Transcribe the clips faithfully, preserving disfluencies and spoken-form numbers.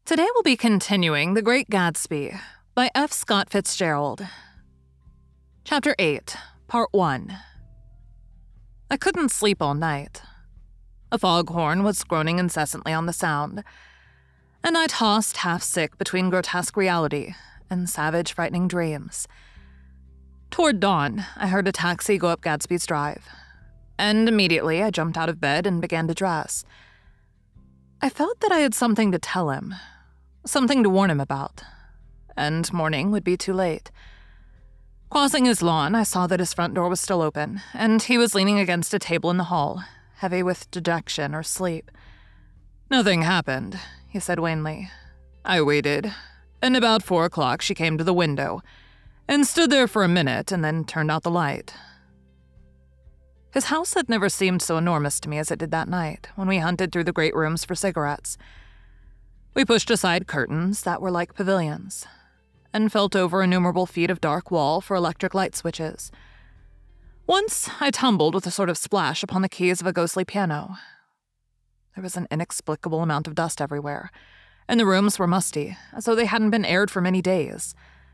Today we'll be continuing The Great Gatsby by F. Scott Fitzgerald. Chapter eight, Part one. I couldn't sleep all night. A foghorn was groaning incessantly on the sound, and I tossed half-sick between grotesque reality and savage, frightening dreams. Toward dawn, I heard a taxi go up Gatsby's Drive, and immediately I jumped out of bed and began to dress. I felt that I had something to tell him, something to warn him about, and morning would be too late. Crossing his lawn, I saw that his front door was still open, and he was leaning against a table in the hall, heavy with dejection or sleep. "Nothing happened," he said wanly. "I waited, and about four o'clock she came to the window, and stood there for a minute and then turned out the light." His house had never seemed so enormous to me as it did that night, when we hunted through the great rooms for cigarettes. We pushed aside curtains that were like pavilions, and felt over innumerable feet of dark wall for electric light switches. Once, I tumbled with a sort of splash upon the keys of a ghostly piano. There was an inexplicable amount of dust everywhere, and the rooms were musty, as though they hadn't been aired for many days.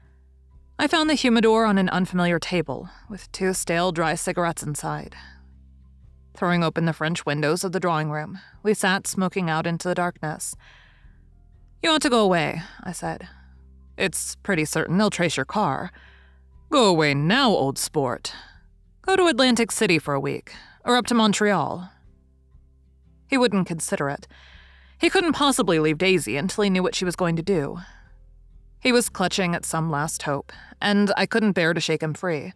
I found the humidor on an unfamiliar table, with two stale, dry cigarettes inside. Throwing open the French windows of the drawing room, we sat smoking out into the darkness. "You ought to go away," I said. "It's pretty certain they'll trace your car. Go away now, old sport. Go to Atlantic City for a week, or up to Montreal." He wouldn't consider it. He couldn't possibly leave Daisy until he knew what she was going to do. He was clutching at some last hope, and I couldn't bear to shake him free.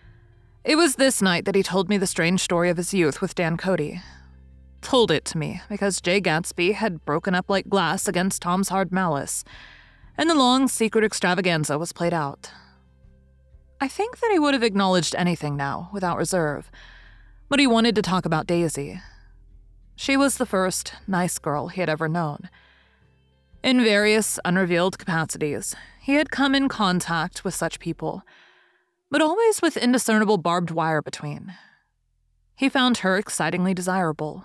It was this night that he told me the strange story of his youth with Dan Cody. Told it to me because Jay Gatsby had broken up like glass against Tom's hard malice, and the long, secret extravaganza was played out. I think that he would have acknowledged anything now, without reserve, but he wanted to talk about Daisy. She was the first nice girl he had ever known. In various unrevealed capacities, he had come in contact with such people, but always with indiscernible barbed wire between. He found her excitingly desirable.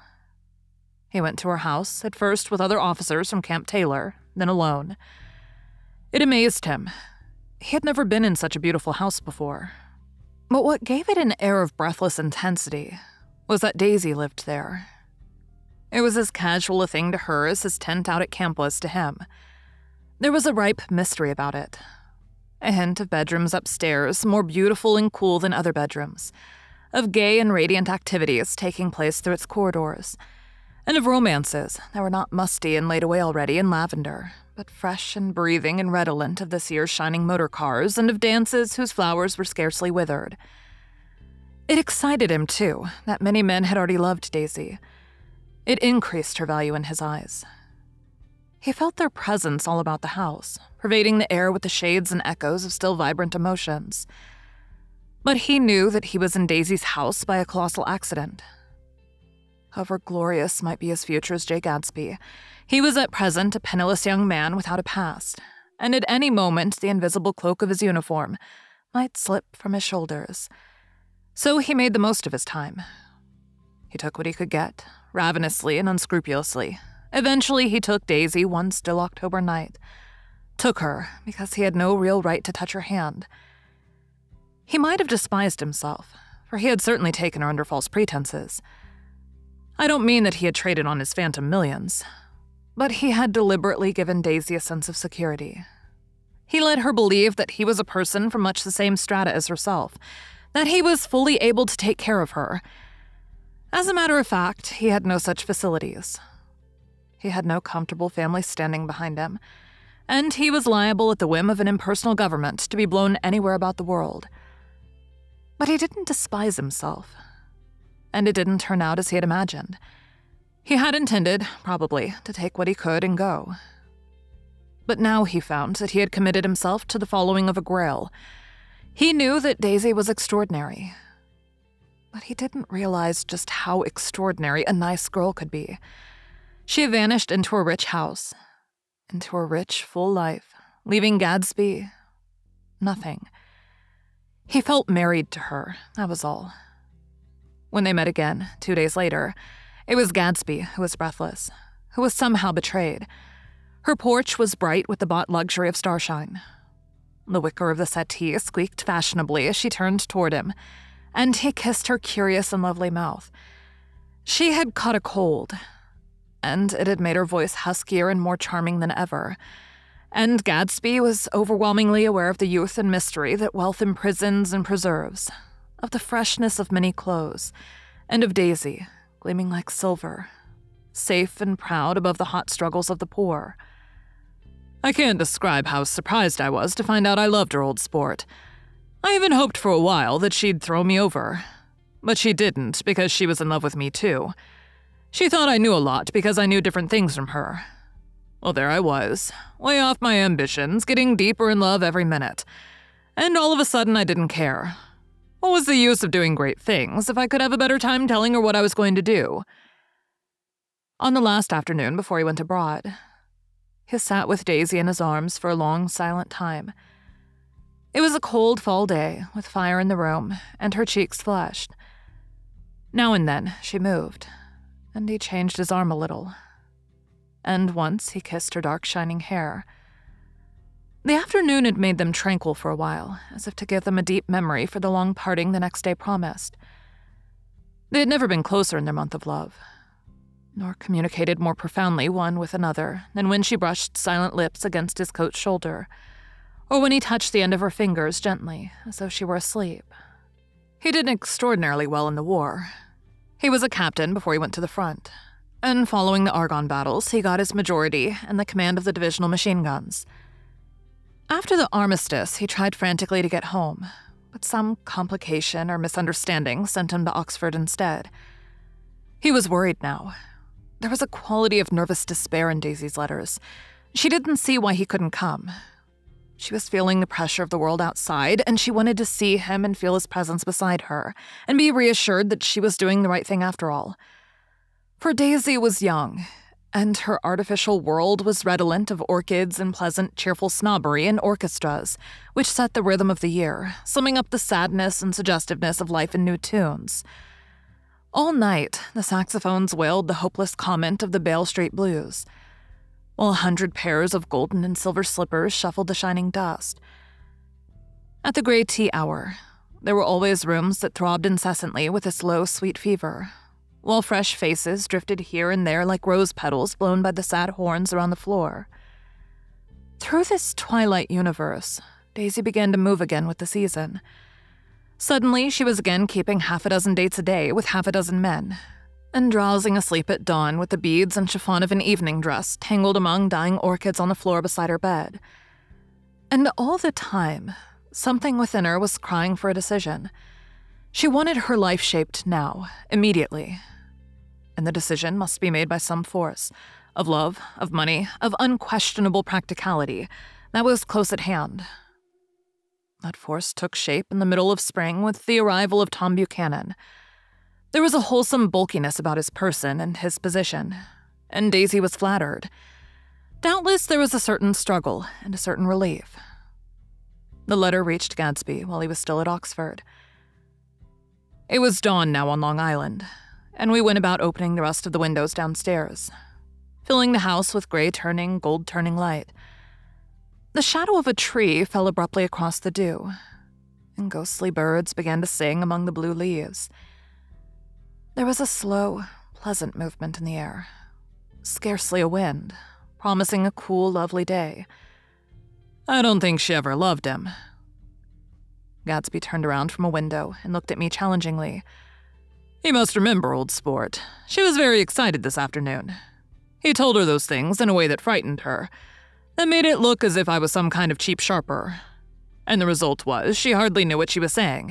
He went to her house, at first with other officers from Camp Taylor, then alone. It amazed him. He had never been in such a beautiful house before. But what gave it an air of breathless intensity was that Daisy lived there. It was as casual a thing to her as his tent out at camp was to him. There was a ripe mystery about it. A hint of bedrooms upstairs, more beautiful and cool than other bedrooms, of gay and radiant activities taking place through its corridors, and of romances that were not musty and laid away already in lavender, but fresh and breathing and redolent of this year's shining motor cars, and of dances whose flowers were scarcely withered. It excited him, too, that many men had already loved Daisy. It increased her value in his eyes. He felt their presence all about the house, pervading the air with the shades and echoes of still vibrant emotions. But he knew that he was in Daisy's house by a colossal accident. However glorious might be his future as Jay Gatsby, he was at present a penniless young man without a past, and at any moment the invisible cloak of his uniform might slip from his shoulders. So he made the most of his time. He took what he could get, ravenously and unscrupulously. Eventually he took Daisy one still October night. Took her because he had no real right to touch her hand. He might have despised himself, for he had certainly taken her under false pretenses. I don't mean that he had traded on his phantom millions, but he had deliberately given Daisy a sense of security. He let her believe that he was a person from much the same strata as herself, that he was fully able to take care of her. As a matter of fact, he had no such facilities. He had no comfortable family standing behind him, and he was liable at the whim of an impersonal government to be blown anywhere about the world. But he didn't despise himself, and it didn't turn out as he had imagined. He had intended, probably, to take what he could and go. But now he found that he had committed himself to the following of a grail. He knew that Daisy was extraordinary, but he didn't realize just how extraordinary a nice girl could be. She had vanished into a rich house, into a rich, full life, leaving Gatsby nothing. He felt married to her, that was all. When they met again, two days later, it was Gatsby who was breathless, who was somehow betrayed. Her porch was bright with the bought luxury of starshine. The wicker of the settee squeaked fashionably as she turned toward him, and he kissed her curious and lovely mouth. She had caught a cold, and it had made her voice huskier and more charming than ever, and Gadsby was overwhelmingly aware of the youth and mystery that wealth imprisons and preserves, of the freshness of many clothes, and of Daisy, gleaming like silver, safe and proud above the hot struggles of the poor. I can't describe how surprised I was to find out I loved her, old sport. I even hoped for a while that she'd throw me over. But she didn't, because she was in love with me too. She thought I knew a lot because I knew different things from her. Well, there I was, way off my ambitions, getting deeper in love every minute. And all of a sudden I didn't care. What was the use of doing great things if I could have a better time telling her what I was going to do? On the last afternoon before he went abroad, he sat with Daisy in his arms for a long, silent time. It was a cold fall day, with fire in the room, and her cheeks flushed. Now and then, she moved, and he changed his arm a little. And once he kissed her dark, shining hair. The afternoon had made them tranquil for a while, as if to give them a deep memory for the long parting the next day promised. They had never been closer in their month of love, nor communicated more profoundly one with another than when she brushed silent lips against his coat shoulder, or when he touched the end of her fingers gently, as though she were asleep. He did extraordinarily well in the war. He was a captain before he went to the front, and following the Argonne battles, he got his majority and the command of the divisional machine guns. After the armistice, he tried frantically to get home, but some complication or misunderstanding sent him to Oxford instead. He was worried now. There was a quality of nervous despair in Daisy's letters. She didn't see why he couldn't come. She was feeling the pressure of the world outside, and she wanted to see him and feel his presence beside her, and be reassured that she was doing the right thing after all. For Daisy was young, and her artificial world was redolent of orchids and pleasant, cheerful snobbery and orchestras, which set the rhythm of the year, summing up the sadness and suggestiveness of life in new tunes. All night, the saxophones wailed the hopeless comment of the Bale Street Blues, while a hundred pairs of golden and silver slippers shuffled the shining dust. At the gray tea hour, there were always rooms that throbbed incessantly with this low, sweet fever, while fresh faces drifted here and there like rose petals blown by the sad horns around the floor. Through this twilight universe, Daisy began to move again with the season. Suddenly, she was again keeping half a dozen dates a day with half a dozen men, and drowsing asleep at dawn with the beads and chiffon of an evening dress tangled among dying orchids on the floor beside her bed. And all the time, something within her was crying for a decision. She wanted her life shaped now, immediately. And the decision must be made by some force, of love, of money, of unquestionable practicality, that was close at hand. That force took shape in the middle of spring with the arrival of Tom Buchanan. There was a wholesome bulkiness about his person and his position, and Daisy was flattered. Doubtless there was a certain struggle and a certain relief. The letter reached Gadsby while he was still at Oxford. It was dawn now on Long Island, and we went about opening the rest of the windows downstairs, filling the house with gray-turning, gold-turning light. The shadow of a tree fell abruptly across the dew, and ghostly birds began to sing among the blue leaves. There was a slow, pleasant movement in the air, scarcely a wind, promising a cool, lovely day. I don't think she ever loved him. Gadsby turned around from a window and looked at me challengingly. You must remember, old sport. She was very excited this afternoon. He told her those things in a way that frightened her, that made it look as if I was some kind of cheap sharper. And the result was she hardly knew what she was saying.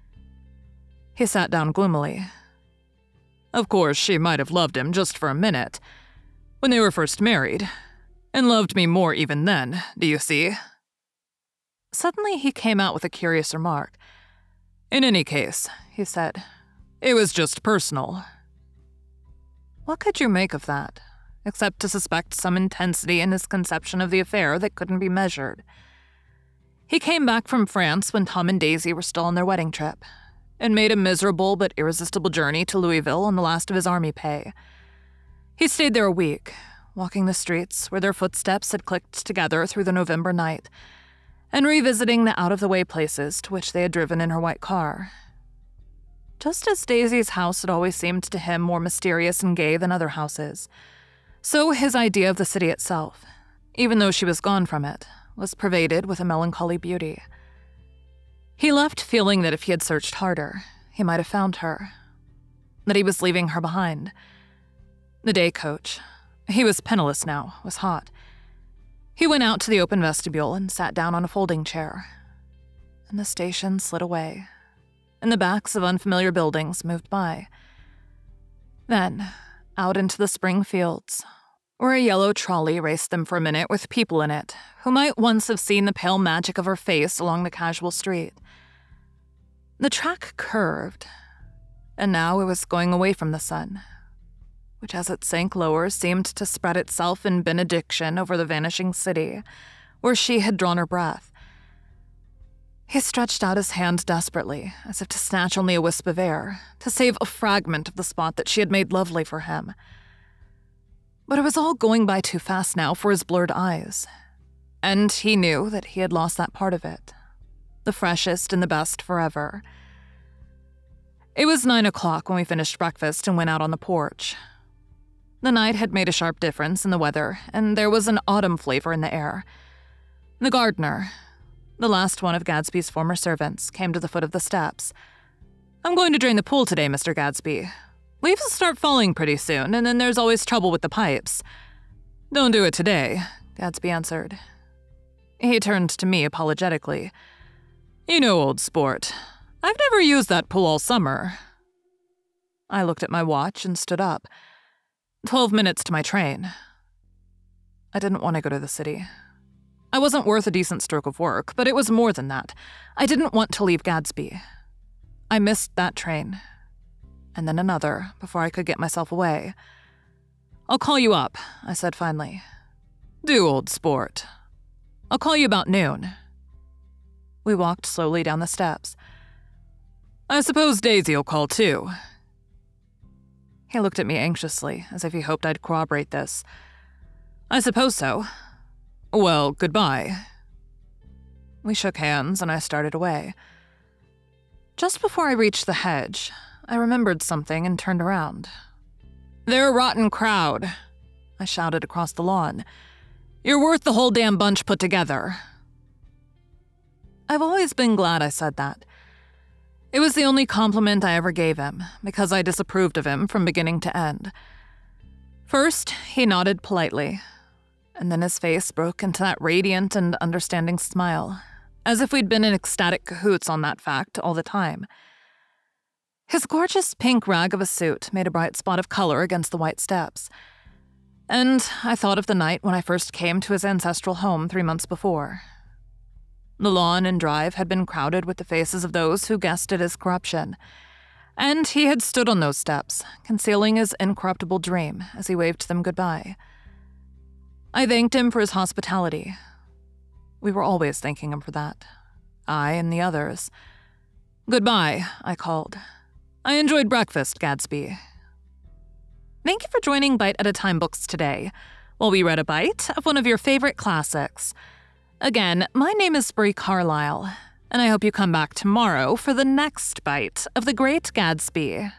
He sat down gloomily. Of course, she might have loved him just for a minute, when they were first married, and loved me more even then, do you see? Suddenly he came out with a curious remark. In any case, he said, it was just personal. What could you make of that, except to suspect some intensity in his conception of the affair that couldn't be measured? He came back from France when Tom and Daisy were still on their wedding trip, and made a miserable but irresistible journey to Louisville on the last of his army pay. He stayed there a week, walking the streets where their footsteps had clicked together through the November night, and revisiting the out-of-the-way places to which they had driven in her white car. Just as Daisy's house had always seemed to him more mysterious and gay than other houses, so his idea of the city itself, even though she was gone from it, was pervaded with a melancholy beauty. He left feeling that if he had searched harder, he might have found her, that he was leaving her behind. The day coach, he was penniless now, was hot. He went out to the open vestibule and sat down on a folding chair. And the station slid away, and the backs of unfamiliar buildings moved by. Then, out into the spring fields, where a yellow trolley raced them for a minute with people in it who might once have seen the pale magic of her face along the casual street. The track curved, and now it was going away from the sun, which as it sank lower seemed to spread itself in benediction over the vanishing city, where she had drawn her breath. He stretched out his hand desperately, as if to snatch only a wisp of air, to save a fragment of the spot that she had made lovely for him. But it was all going by too fast now for his blurred eyes, and he knew that he had lost that part of it, the freshest and the best forever. It was nine o'clock when we finished breakfast and went out on the porch. The night had made a sharp difference in the weather, and there was an autumn flavor in the air. The gardener, the last one of Gadsby's former servants, came to the foot of the steps. "I'm going to drain the pool today, Mister Gadsby. Leaves will start falling pretty soon, and then there's always trouble with the pipes." "Don't do it today," Gadsby answered. He turned to me apologetically. "You know, old sport, I've never used that pool all summer." I looked at my watch and stood up. Twelve minutes to my train. I didn't want to go to the city. I wasn't worth a decent stroke of work, but it was more than that. I didn't want to leave Gadsby. I missed that train, and then another, before I could get myself away. "I'll call you up," I said finally. "Do, old sport. I'll call you about noon." We walked slowly down the steps. "I suppose Daisy'll call too." He looked at me anxiously, as if he hoped I'd corroborate this. "I suppose so. Well, goodbye." We shook hands, and I started away. Just before I reached the hedge, I remembered something and turned around. "They're a rotten crowd," I shouted across the lawn. "You're worth the whole damn bunch put together." I've always been glad I said that. It was the only compliment I ever gave him, because I disapproved of him from beginning to end. First, he nodded politely, and then his face broke into that radiant and understanding smile, as if we'd been in ecstatic cahoots on that fact all the time. His gorgeous pink rag of a suit made a bright spot of color against the white steps, and I thought of the night when I first came to his ancestral home three months before. The lawn and drive had been crowded with the faces of those who guessed at his corruption, and he had stood on those steps, concealing his incorruptible dream as he waved them goodbye. I thanked him for his hospitality. We were always thanking him for that, I and the others. "Goodbye," I called. "I enjoyed breakfast, Gadsby." "Thank you for joining Bite at a Time Books today, while we read a bite of one of your favorite classics. Again, my name is Brie Carlisle, and I hope you come back tomorrow for the next bite of The Great Gatsby."